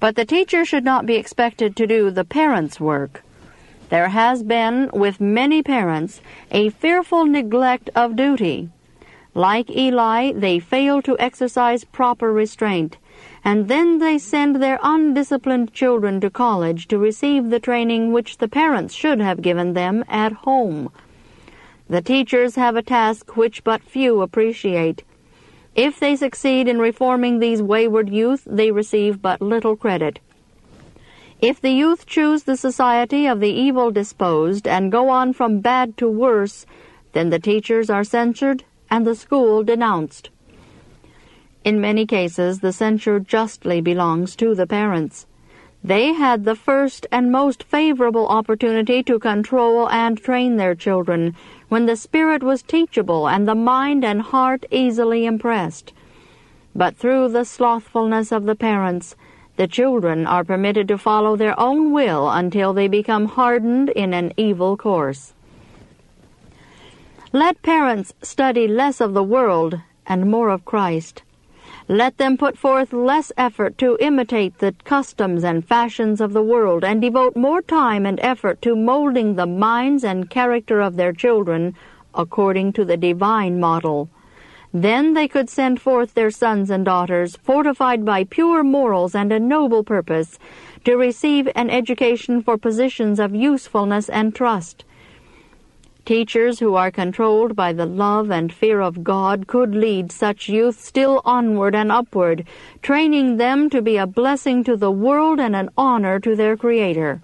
But the teacher should not be expected to do the parents' work. There has been, with many parents, a fearful neglect of duty. Like Eli, they fail to exercise proper restraint, and then they send their undisciplined children to college to receive the training which the parents should have given them at home. The teachers have a task which but few appreciate. If they succeed in reforming these wayward youth, they receive but little credit. If the youth choose the society of the evil-disposed and go on from bad to worse, then the teachers are censured and the school denounced. In many cases, the censure justly belongs to the parents. They had the first and most favorable opportunity to control and train their children, when the spirit was teachable and the mind and heart easily impressed. But through the slothfulness of the parents, the children are permitted to follow their own will until they become hardened in an evil course. Let parents study less of the world and more of Christ. Let them put forth less effort to imitate the customs and fashions of the world, and devote more time and effort to molding the minds and character of their children according to the divine model. Then they could send forth their sons and daughters, fortified by pure morals and a noble purpose, to receive an education for positions of usefulness and trust. Teachers who are controlled by the love and fear of God could lead such youth still onward and upward, training them to be a blessing to the world and an honor to their Creator.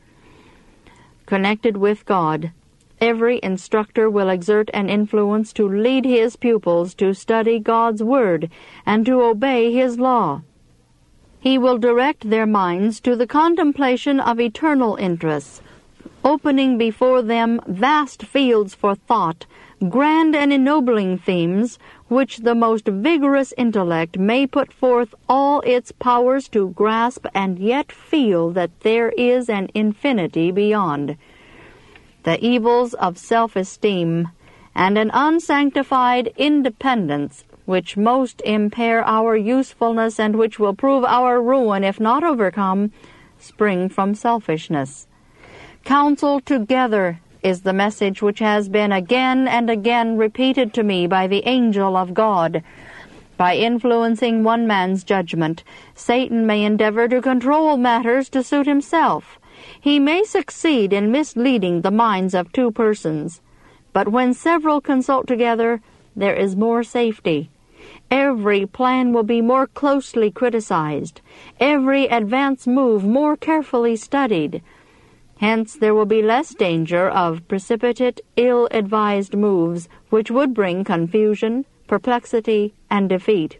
Connected with God, every instructor will exert an influence to lead his pupils to study God's Word and to obey His law. He will direct their minds to the contemplation of eternal interests, opening before them vast fields for thought, grand and ennobling themes, which the most vigorous intellect may put forth all its powers to grasp and yet feel that there is an infinity beyond. The evils of self-esteem and an unsanctified independence, which most impair our usefulness and which will prove our ruin if not overcome, spring from selfishness. Counsel together is the message which has been again and again repeated to me by the angel of God. By influencing one man's judgment, Satan may endeavor to control matters to suit himself. He may succeed in misleading the minds of two persons. But when several consult together, there is more safety. Every plan will be more closely criticized, every advance move more carefully studied. Hence there will be less danger of precipitate, ill-advised moves which would bring confusion, perplexity, and defeat.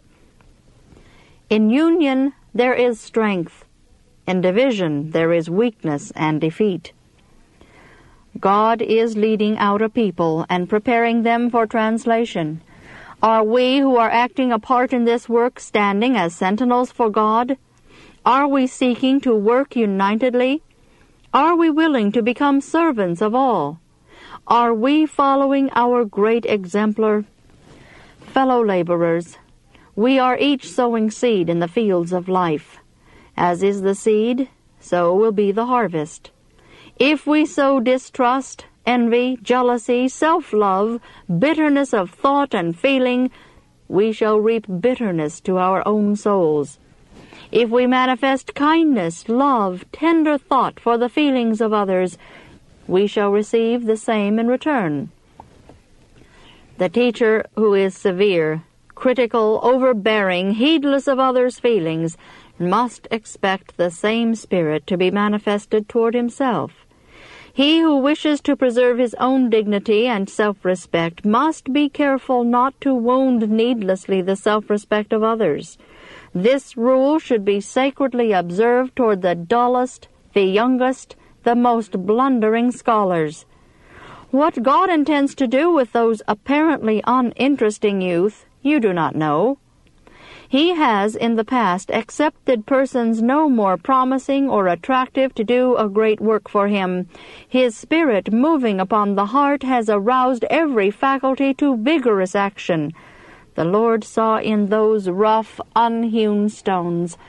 In union there is strength. In division there is weakness and defeat. God is leading out a people and preparing them for translation. Are we who are acting a part in this work standing as sentinels for God? Are we seeking to work unitedly? Are we willing to become servants of all? Are we following our great exemplar? Fellow laborers, we are each sowing seed in the fields of life. As is the seed, so will be the harvest. If we sow distrust, envy, jealousy, self-love, bitterness of thought and feeling, we shall reap bitterness to our own souls. If we manifest kindness, love, tender thought for the feelings of others, we shall receive the same in return. The teacher who is severe, critical, overbearing, heedless of others' feelings, must expect the same spirit to be manifested toward himself. He who wishes to preserve his own dignity and self-respect must be careful not to wound needlessly the self-respect of others. This rule should be sacredly observed toward the dullest, the youngest, the most blundering scholars. What God intends to do with those apparently uninteresting youth, you do not know. He has in the past accepted persons no more promising or attractive to do a great work for him. His Spirit moving upon the heart has aroused every faculty to vigorous action. The Lord saw in those rough, unhewn stones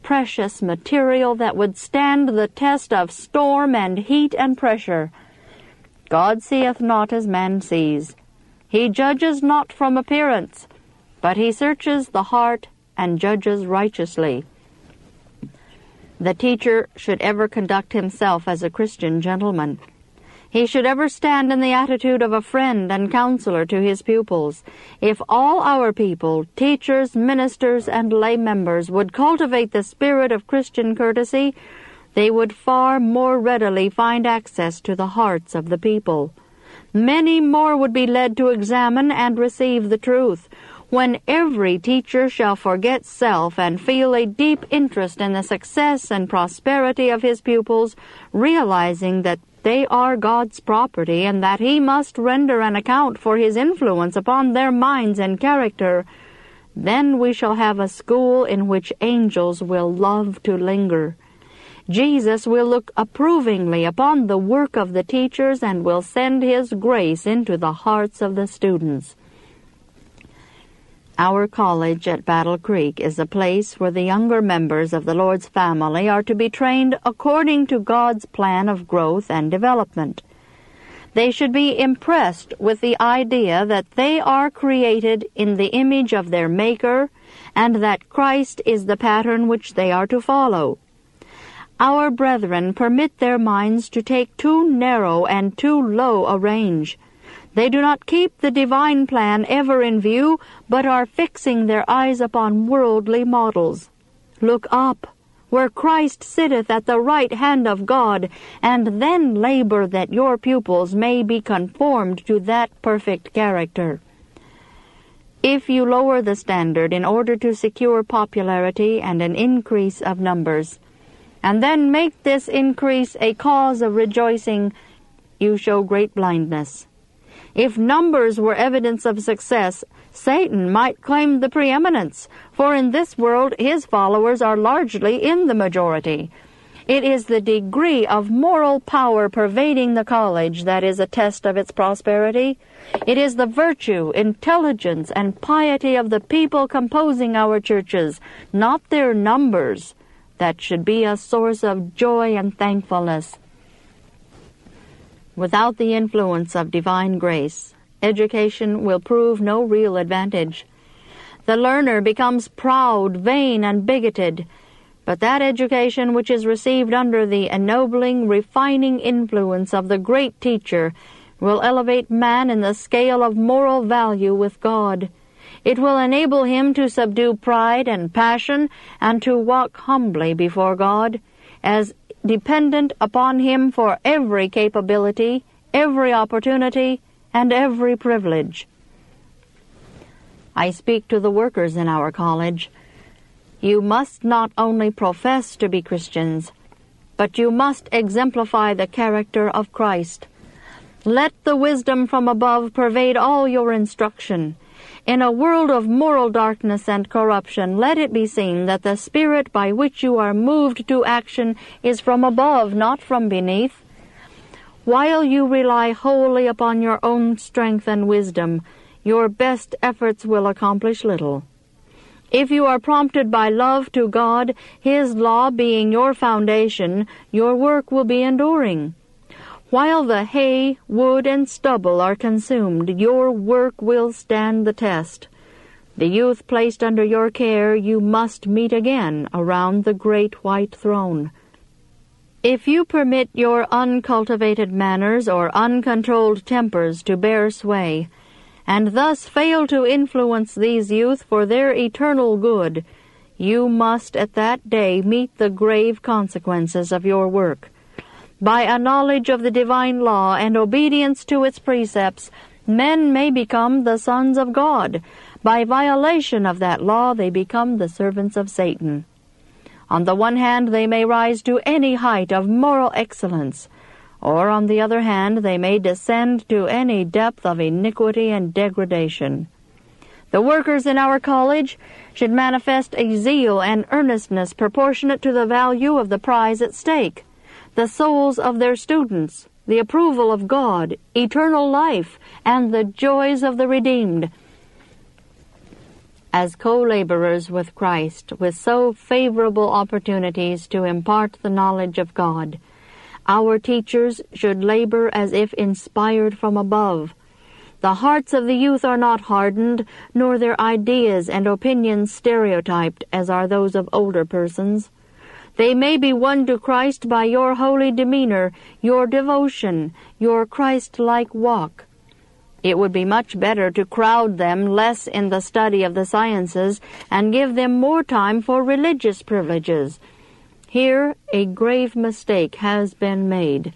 precious material that would stand the test of storm and heat and pressure. God seeth not as man sees. He judges not from appearance, but he searches the heart and judges righteously. The teacher should ever conduct himself as a Christian gentleman. He should ever stand in the attitude of a friend and counselor to his pupils. If all our people, teachers, ministers, and lay members, would cultivate the spirit of Christian courtesy, they would far more readily find access to the hearts of the people. Many more would be led to examine and receive the truth. When every teacher shall forget self and feel a deep interest in the success and prosperity of his pupils, realizing that they are God's property and that he must render an account for his influence upon their minds and character, then we shall have a school in which angels will love to linger. Jesus will look approvingly upon the work of the teachers and will send his grace into the hearts of the students. Our college at Battle Creek is a place where the younger members of the Lord's family are to be trained according to God's plan of growth and development. They should be impressed with the idea that they are created in the image of their Maker and that Christ is the pattern which they are to follow. Our brethren permit their minds to take too narrow and too low a range. They do not keep the divine plan ever in view, but are fixing their eyes upon worldly models. Look up, where Christ sitteth at the right hand of God, and then labor that your pupils may be conformed to that perfect character. If you lower the standard in order to secure popularity and an increase of numbers, and then make this increase a cause of rejoicing, you show great blindness. If numbers were evidence of success, Satan might claim the preeminence, for in this world his followers are largely in the majority. It is the degree of moral power pervading the college that is a test of its prosperity. It is the virtue, intelligence, and piety of the people composing our churches, not their numbers, that should be a source of joy and thankfulness. Without the influence of divine grace, education will prove no real advantage. The learner becomes proud, vain, and bigoted, but that education which is received under the ennobling, refining influence of the great teacher will elevate man in the scale of moral value with God. It will enable him to subdue pride and passion and to walk humbly before God, as dependent upon him for every capability, every opportunity, and every privilege. I speak to the workers in our college. You must not only profess to be Christians, but you must exemplify the character of Christ. Let the wisdom from above pervade all your instruction. In a world of moral darkness and corruption, let it be seen that the spirit by which you are moved to action is from above, not from beneath. While you rely wholly upon your own strength and wisdom, your best efforts will accomplish little. If you are prompted by love to God, His law being your foundation, your work will be enduring. While the hay, wood, and stubble are consumed, your work will stand the test. The youth placed under your care you must meet again around the great white throne. If you permit your uncultivated manners or uncontrolled tempers to bear sway, and thus fail to influence these youth for their eternal good, you must at that day meet the grave consequences of your work. By a knowledge of the divine law and obedience to its precepts, men may become the sons of God. By violation of that law, they become the servants of Satan. On the one hand, they may rise to any height of moral excellence, or on the other hand, they may descend to any depth of iniquity and degradation. The workers in our college should manifest a zeal and earnestness proportionate to the value of the prize at stake, the souls of their students, the approval of God, eternal life, and the joys of the redeemed. as co-laborers with Christ, with so favorable opportunities to impart the knowledge of God. Our teachers should labor as if inspired from above. The hearts of the youth are not hardened, nor their ideas and opinions stereotyped as are those of older persons. They may be won to Christ by your holy demeanor, your devotion, your Christ-like walk. It would be much better to crowd them less in the study of the sciences and give them more time for religious privileges. Here a grave mistake has been made.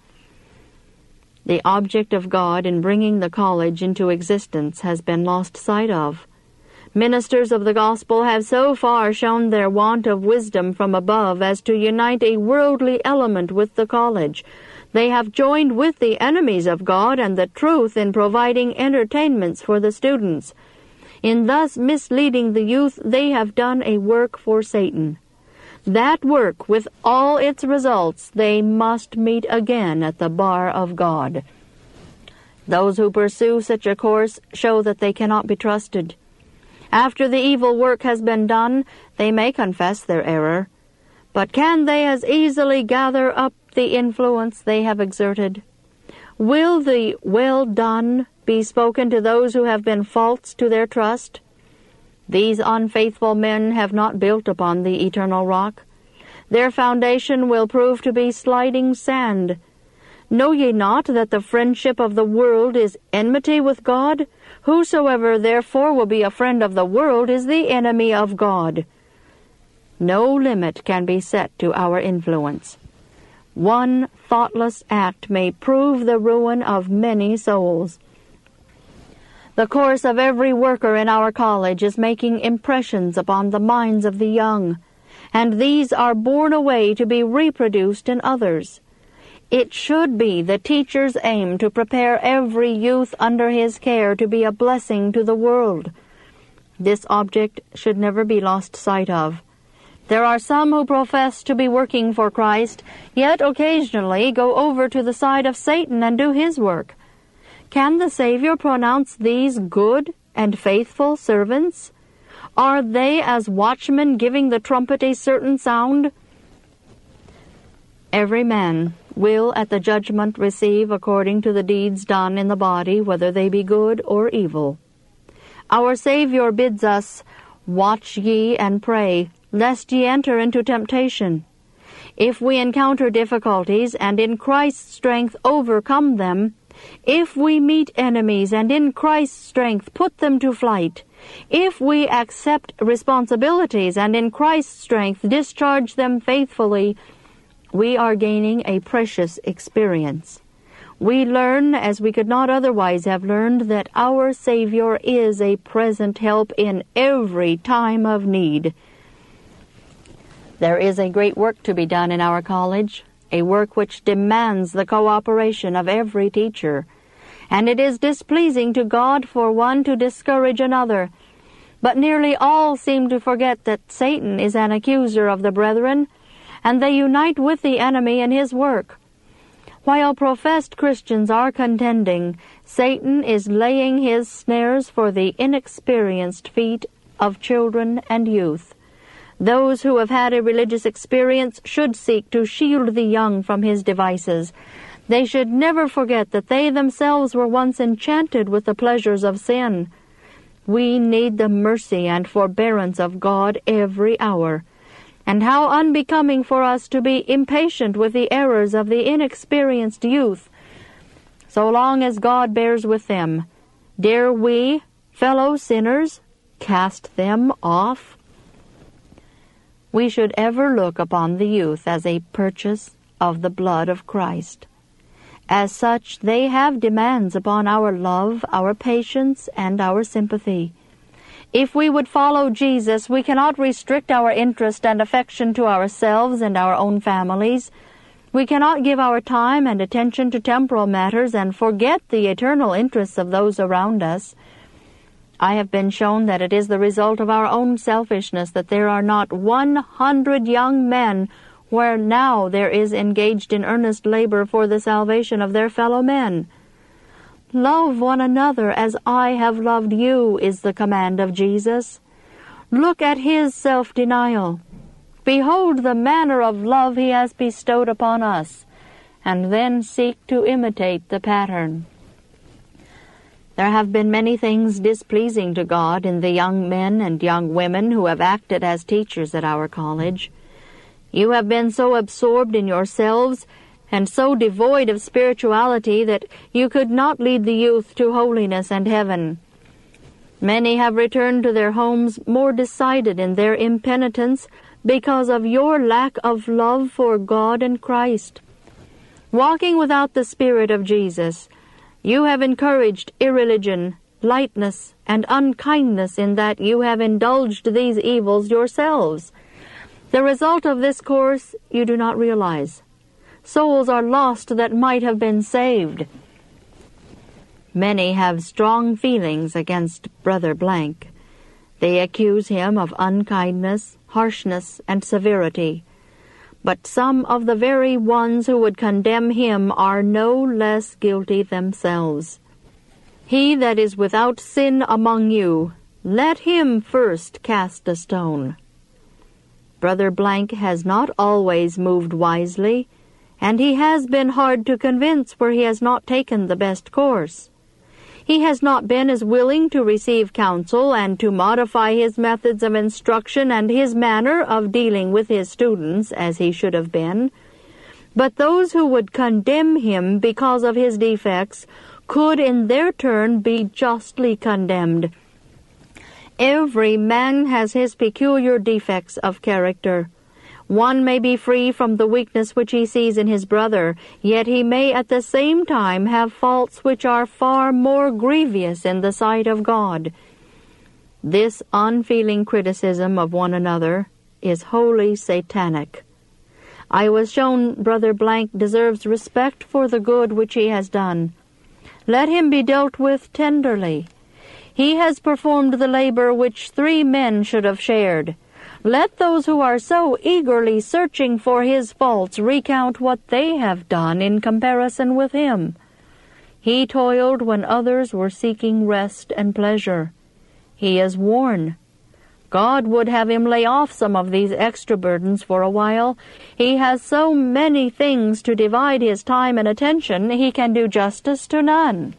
The object of God in bringing the college into existence has been lost sight of. Ministers of the gospel have so far shown their want of wisdom from above as to unite a worldly element with the college. They have joined with the enemies of God and the truth in providing entertainments for the students. In thus misleading the youth, they have done a work for Satan. That work, with all its results, they must meet again at the bar of God. Those who pursue such a course show that they cannot be trusted. After the evil work has been done, they may confess their error. But can they as easily gather up the influence they have exerted? Will the "well done" be spoken to those who have been false to their trust? These unfaithful men have not built upon the eternal rock. Their foundation will prove to be sliding sand. Know ye not that the friendship of the world is enmity with God? Whosoever therefore will be a friend of the world is the enemy of God. No limit can be set to our influence. One thoughtless act may prove the ruin of many souls. The course of every worker in our college is making impressions upon the minds of the young, and these are borne away to be reproduced in others. It should be the teacher's aim to prepare every youth under his care to be a blessing to the world. This object should never be lost sight of. There are some who profess to be working for Christ, yet occasionally go over to the side of Satan and do his work. Can the Savior pronounce these good and faithful servants? Are they as watchmen giving the trumpet a certain sound? Every man will at the judgment receive according to the deeds done in the body, whether they be good or evil. Our Savior bids us, "Watch ye and pray, lest ye enter into temptation." If we encounter difficulties and in Christ's strength overcome them, if we meet enemies and in Christ's strength put them to flight, if we accept responsibilities and in Christ's strength discharge them faithfully, we are gaining a precious experience. We learn, as we could not otherwise have learned, that our Savior is a present help in every time of need. There is a great work to be done in our college, a work which demands the cooperation of every teacher, and it is displeasing to God for one to discourage another. But nearly all seem to forget that Satan is an accuser of the brethren, and they unite with the enemy in his work. While professed Christians are contending, Satan is laying his snares for the inexperienced feet of children and youth. Those who have had a religious experience should seek to shield the young from his devices. They should never forget that they themselves were once enchanted with the pleasures of sin. We need the mercy and forbearance of God every hour. And how unbecoming for us to be impatient with the errors of the inexperienced youth. So long as God bears with them, dare we, fellow sinners, cast them off? We should ever look upon the youth as a purchase of the blood of Christ. As such, they have demands upon our love, our patience, and our sympathy. If we would follow Jesus, we cannot restrict our interest and affection to ourselves and our own families. We cannot give our time and attention to temporal matters and forget the eternal interests of those around us. I have been shown that it is the result of our own selfishness that there are not 100 young men where now there is engaged in earnest labor for the salvation of their fellow men. Love one another as I have loved you is the command of Jesus. Look at his self-denial. Behold the manner of love he has bestowed upon us, and then seek to imitate the pattern. There have been many things displeasing to God in the young men and young women who have acted as teachers at our college. You have been so absorbed in yourselves and so devoid of spirituality that you could not lead the youth to holiness and heaven. Many have returned to their homes more decided in their impenitence because of your lack of love for God and Christ. Walking without the Spirit of Jesus, you have encouraged irreligion, lightness, and unkindness in that you have indulged these evils yourselves. The result of this course you do not realize. Souls are lost that might have been saved. Many have strong feelings against Brother Blank. They accuse him of unkindness, harshness, and severity. But some of the very ones who would condemn him are no less guilty themselves. He that is without sin among you, let him first cast a stone. Brother Blank has not always moved wisely, and he has been hard to convince where he has not taken the best course. He has not been as willing to receive counsel and to modify his methods of instruction and his manner of dealing with his students as he should have been. But those who would condemn him because of his defects could in their turn be justly condemned. Every man has his peculiar defects of character. One may be free from the weakness which he sees in his brother, yet he may at the same time have faults which are far more grievous in the sight of God. This unfeeling criticism of one another is wholly satanic. I was shown Brother Blank deserves respect for the good which he has done. Let him be dealt with tenderly. He has performed the labor which 3 men should have shared. Let those who are so eagerly searching for his faults recount what they have done in comparison with him. He toiled when others were seeking rest and pleasure. He is worn. God would have him lay off some of these extra burdens for a while. He has so many things to divide his time and attention, he can do justice to none.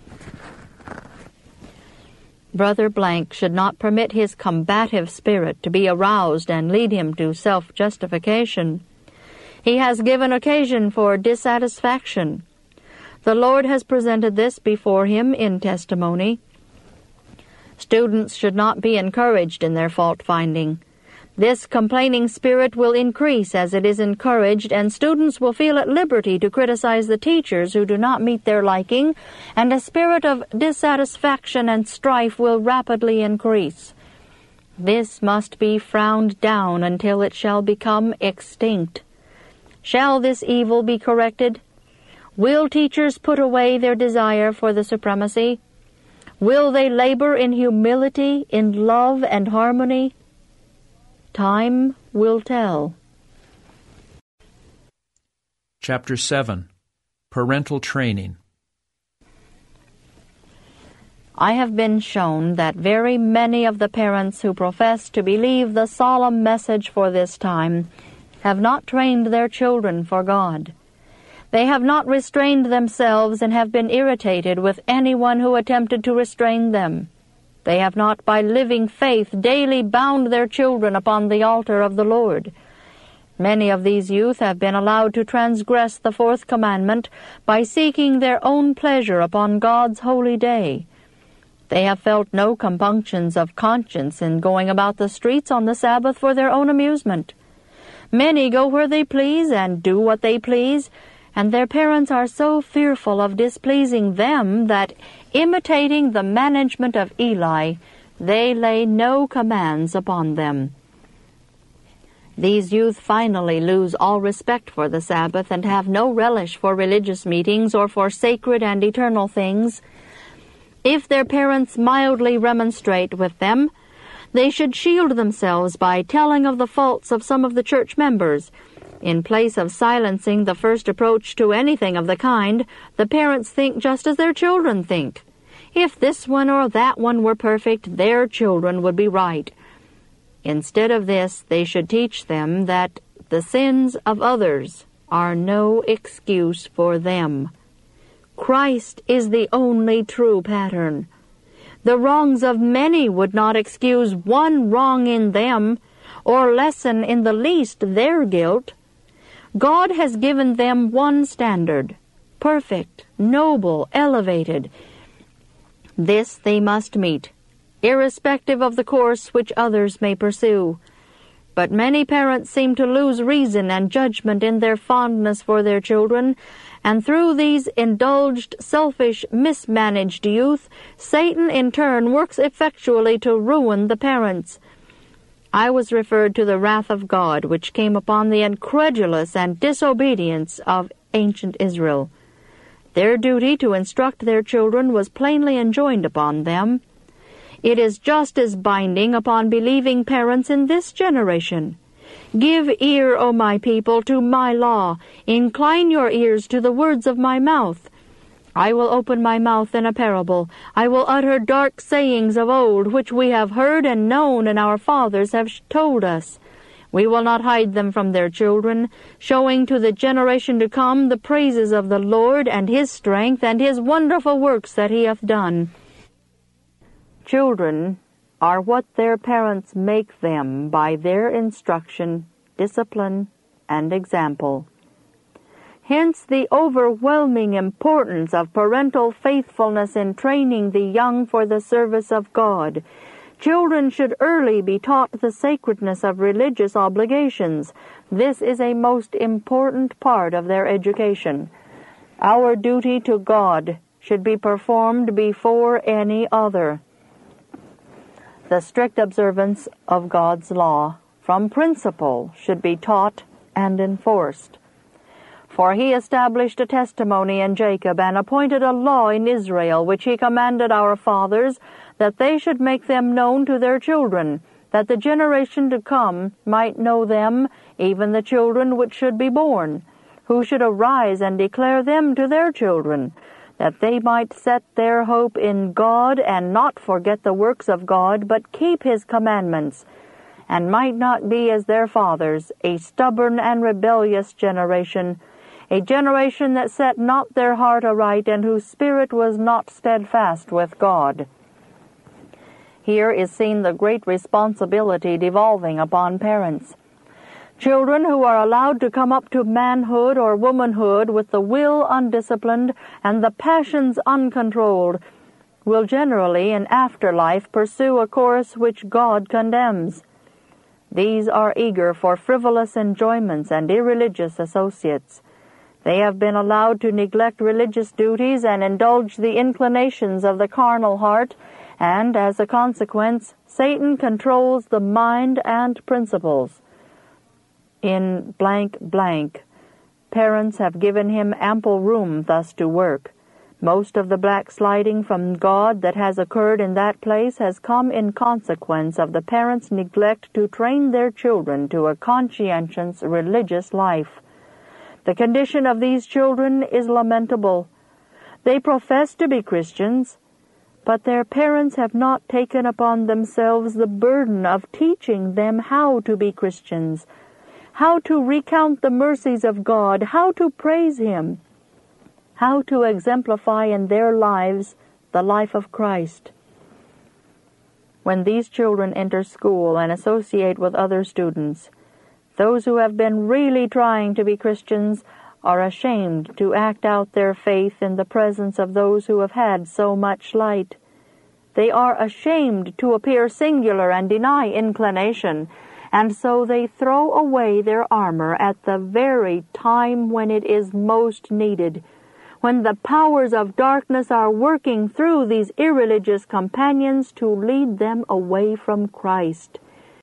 Brother Blank should not permit his combative spirit to be aroused and lead him to self-justification. He has given occasion for dissatisfaction. The Lord has presented this before him in testimony. Students should not be encouraged in their fault-finding. This complaining spirit will increase as it is encouraged, and students will feel at liberty to criticize the teachers who do not meet their liking, and a spirit of dissatisfaction and strife will rapidly increase. This must be frowned down until it shall become extinct. Shall this evil be corrected? Will teachers put away their desire for the supremacy? Will they labor in humility, in love and harmony? Time will tell. Chapter 7. Parental Training. I have been shown that very many of the parents who profess to believe the solemn message for this time have not trained their children for God. They have not restrained themselves and have been irritated with anyone who attempted to restrain them. They have not by living faith daily bound their children upon the altar of the Lord. Many of these youth have been allowed to transgress the 4th commandment by seeking their own pleasure upon God's holy day. They have felt no compunctions of conscience in going about the streets on the Sabbath for their own amusement. Many go where they please and do what they please, and their parents are so fearful of displeasing them that, imitating the management of Eli, they lay no commands upon them. These youth finally lose all respect for the Sabbath and have no relish for religious meetings or for sacred and eternal things. If their parents mildly remonstrate with them, they should shield themselves by telling of the faults of some of the church members. In place of silencing the first approach to anything of the kind, the parents think just as their children think. If this one or that one were perfect, their children would be right. Instead of this, they should teach them that the sins of others are no excuse for them. Christ is the only true pattern. The wrongs of many would not excuse one wrong in them, or lessen in the least their guilt. God has given them one standard, perfect, noble, elevated. This they must meet, irrespective of the course which others may pursue. But many parents seem to lose reason and judgment in their fondness for their children, and through these indulged, selfish, mismanaged youth, Satan in turn works effectually to ruin the parents. I was referred to the wrath of God which came upon the incredulous and disobedience of ancient Israel. Their duty to instruct their children was plainly enjoined upon them. It is just as binding upon believing parents in this generation. Give ear, O my people, to my law. Incline your ears to the words of my mouth. I will open my mouth in a parable. I will utter dark sayings of old, which we have heard and known, and our fathers have told us. We will not hide them from their children, showing to the generation to come the praises of the Lord and His strength and His wonderful works that He hath done. Children are what their parents make them by their instruction, discipline, and example. Hence the overwhelming importance of parental faithfulness in training the young for the service of God. Children should early be taught the sacredness of religious obligations. This is a most important part of their education. Our duty to God should be performed before any other. The strict observance of God's law from principle should be taught and enforced. For He established a testimony in Jacob and appointed a law in Israel, which He commanded our fathers, that they should make them known to their children, that the generation to come might know them, even the children which should be born, who should arise and declare them to their children, that they might set their hope in God and not forget the works of God, but keep His commandments, and might not be as their fathers, a stubborn and rebellious generation, a generation that set not their heart aright, and whose spirit was not steadfast with God. Here is seen the great responsibility devolving upon parents. Children who are allowed to come up to manhood or womanhood with the will undisciplined and the passions uncontrolled will generally in after life pursue a course which God condemns. These are eager for frivolous enjoyments and irreligious associates. They have been allowed to neglect religious duties and indulge the inclinations of the carnal heart, and as a consequence, Satan controls the mind and principles. In blank blank, parents have given him ample room thus to work. Most of the backsliding from God that has occurred in that place has come in consequence of the parents' neglect to train their children to a conscientious religious life. The condition of these children is lamentable. They profess to be Christians, but their parents have not taken upon themselves the burden of teaching them how to be Christians, how to recount the mercies of God, how to praise Him, how to exemplify in their lives the life of Christ. When these children enter school and associate with other students, those who have been really trying to be Christians are ashamed to act out their faith in the presence of those who have had so much light. They are ashamed to appear singular and deny inclination, and so they throw away their armor at the very time when it is most needed, when the powers of darkness are working through these irreligious companions to lead them away from Christ.